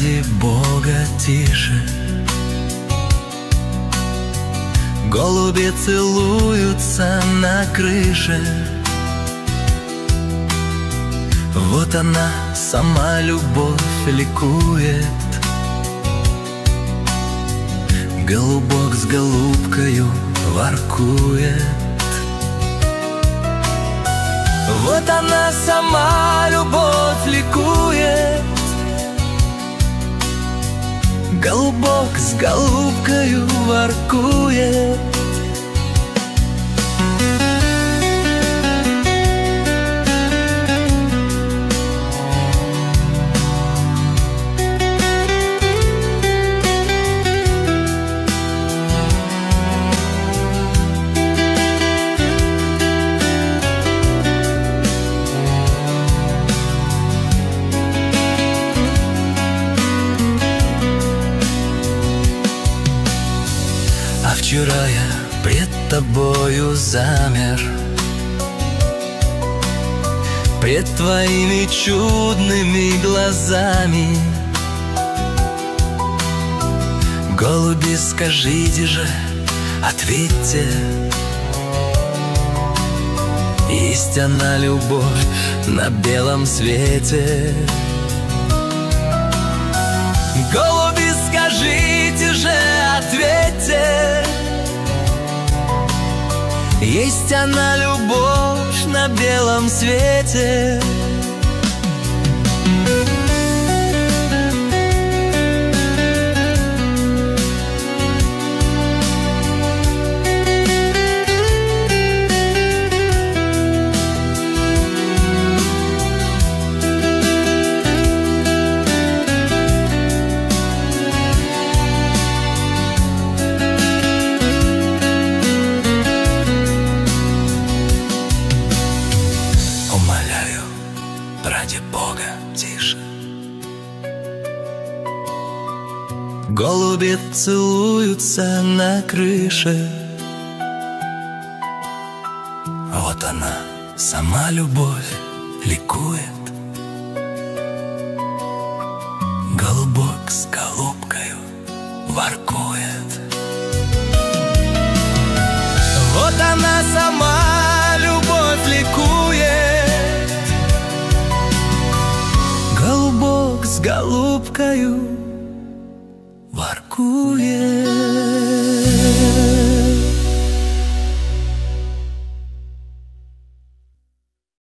ради Бога, тише. Голуби целуются на крыше. Вот она, сама любовь, ликует. Голубок с голубкою воркует. Вот она, сама любовь, ликует. Голубок с голубкою воркует. Вчера я пред тобою замер, пред твоими чудными глазами. Голуби, скажите же, ответьте, есть она любовь на белом свете? Голуби, скажите же, ответьте, есть она любовь на белом свете? Ради Бога, тише. Голуби целуются на крыше. Вот она, сама любовь, ликует. Голубок с голубкою воркует. Вот она, сама любовь, ликует. Голубок с голубкою воркует.